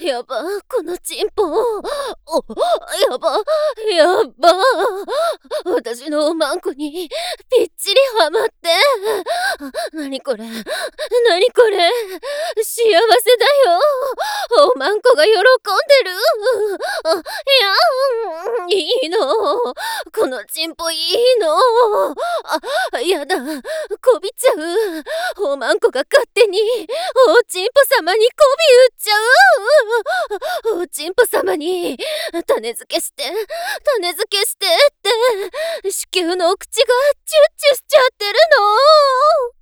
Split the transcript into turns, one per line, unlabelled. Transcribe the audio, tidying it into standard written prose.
やば、このチンポ。やば、やば。私のおまんこにぴっちりはまって。なにこれ、なにこれ。幸せだよ。おまんこが喜んでる。いいの。このチンポいいの。やだ、こびちゃう。おまんこが勝手におちんぽ様にこび打っちゃう。おちんぽ様に種付けして、種付けしてって子宮のお口がチュッチュしちゃってるの。